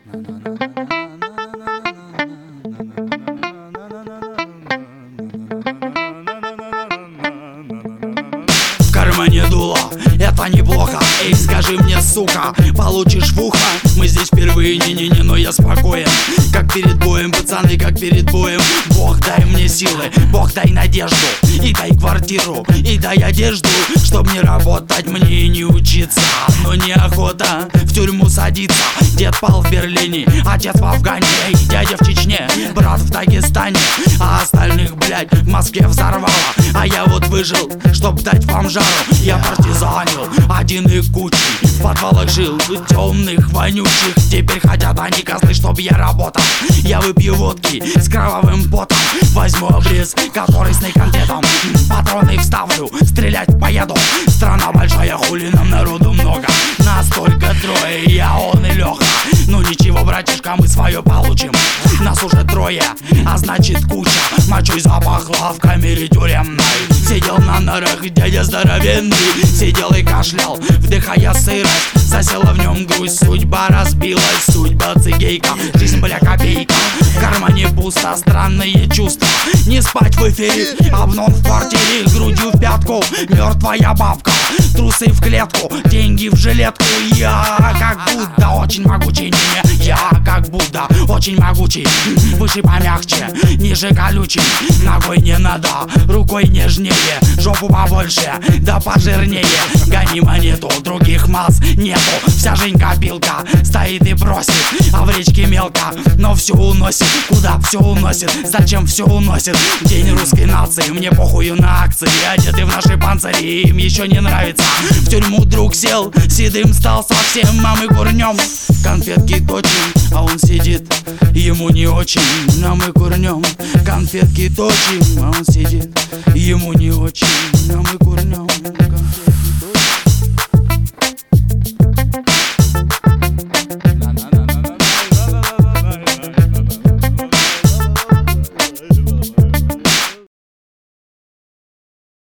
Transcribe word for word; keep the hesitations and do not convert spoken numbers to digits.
В кармане дуло, это неплохо. Эй, скажи мне, сука, получишь в ухо? Мы здесь впервые, не-не-не, но я спокоен. Как перед боем, пацаны, как перед боем. Бог, дай мне силы, Бог, дай надежду. И дай квартиру, и дай одежду. Чтоб не работать мне и не учиться. Но неохота в тюрьму садиться. Дед пал в Берлине, отец в Афгане. Эй, дядя в Чечне, брат в Дагестане. А остальных, блядь, в Москве взорвало. А я вот выжил, чтоб дать вам жару. Я партизанил, один и кучей. В подвалах жил, темных, вонючих. Теперь хотят они козлы, чтоб я работал. Я выпью водки с кровавым потом. Возьму обрез, который с конфетом. Патроны вставлю, стрелять поеду. Страна большая, хули нам народу много. Нас только трое, я, он и Леха. Ну ничего, братишка, мы свое получим. Нас уже трое, а значит куча. Мочой запахло в камере тюремной. Сидел на нарах дядя здоровенный. Сидел и кашлял, вдыхая сырость. Засела в нем грусть, судьба разбилась. Судьба цигейка, жизнь, бля, копейка. В кармане пусто, странные чувства. Не спать в эфире, обнон в квартире. Грудью в пятку, мертвая бабка. Трусы в клетку, деньги в жилетку. Я как Будда, очень могучий, не, не. Я как Будда, очень могучий. Выше помягче, ниже колючий. Ногой не надо, рукой нежнее. Жопу побольше, да пожирнее. Гони монету, других масс нету. Вся жизнь копилка, стоит и просит. А в речке мелко, но все уносит. Куда все уносит, зачем все уносит? День русской нации, мне похую на акции. Одеты в наши панцири, им еще не нравится. В тюрьму друг сел, седым стал совсем. А мы курнем, конфетки точим. А он сидит, ему не очень. А мы курнем, конфетки точим. А он сидит, ему не очень. А мы курнем.